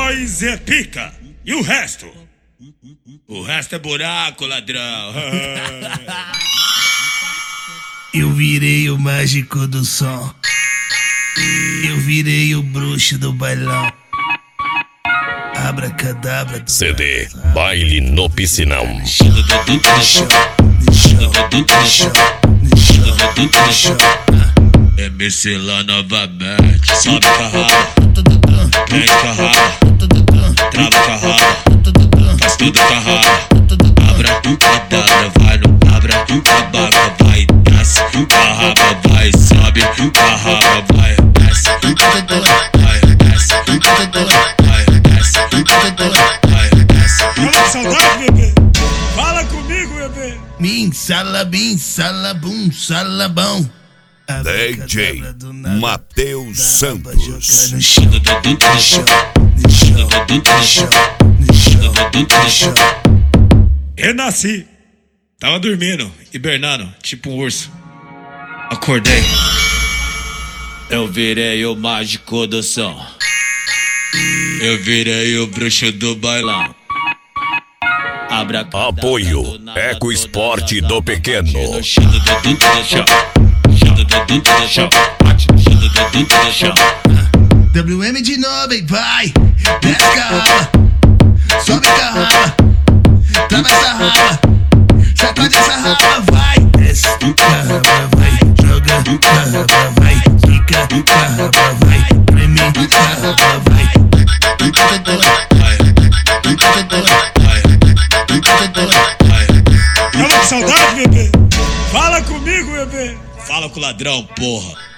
Nós é pica. E o resto? O resto é buraco, ladrão. Eu virei o mágico do som. Eu virei o bruxo do bailão. Abracadabra do CD Baile no Piscinão. MC lá novamente. Sobe carrada, prende carrada, trava carrada, faz tudo carrada. Abra cadabra, vai no abra, abaca, vai, desce, carraba, vai, sobe, carraba, vai, desce, vai, desce, vai, desce, vai, desce. Fala saudade, bebê. Fala comigo, bebê. Bim, salabum, salabão. DJ Matheus Santos. No chão, no chão, no chão, no chão, no chão, no chão. Renasci. Tava dormindo, hibernando, tipo um urso. Acordei. Eu virei o mágico do som. Eu virei o bruxo do bailão. Apoio Eco Esporte do Pequeno. WM de novo, hein, vai. Desce carraba, sobe carraba, trava essa raba, sacode essa raba, vai. Desce carraba, vai. Joga carraba, vai. Fica carraba, vai. Treme carraba, vai. Fala com saudade, bebê. Fala comigo, bebê. Fala com o ladrão, porra.